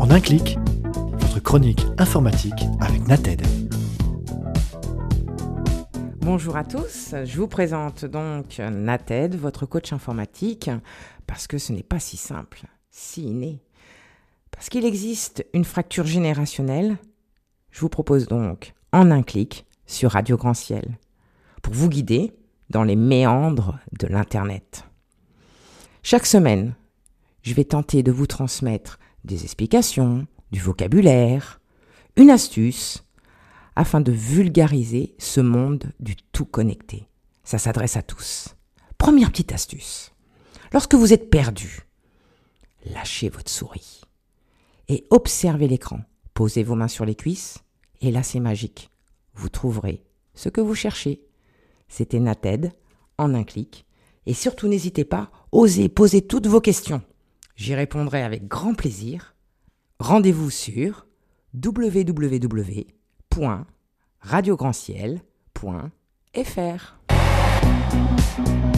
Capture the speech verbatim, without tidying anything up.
En un clic, votre chronique informatique avec Nated. Bonjour à tous, je vous présente donc Nated, votre coach informatique, parce que ce n'est pas si simple, si inné. Parce qu'il existe une fracture générationnelle, je vous propose donc en un clic sur Radio Grand Ciel, pour vous guider dans les méandres de l'Internet. Chaque semaine, je vais tenter de vous transmettre des explications, du vocabulaire, une astuce, afin de vulgariser ce monde du tout connecté. Ça s'adresse à tous. Première petite astuce. Lorsque vous êtes perdu, lâchez votre souris et observez l'écran. Posez vos mains sur les cuisses et là c'est magique. Vous trouverez ce que vous cherchez. C'était Nated, en un clic. Et surtout n'hésitez pas, osez poser toutes vos questions. J'y répondrai avec grand plaisir. Rendez-vous sur w w w point radio grand ciel point f r.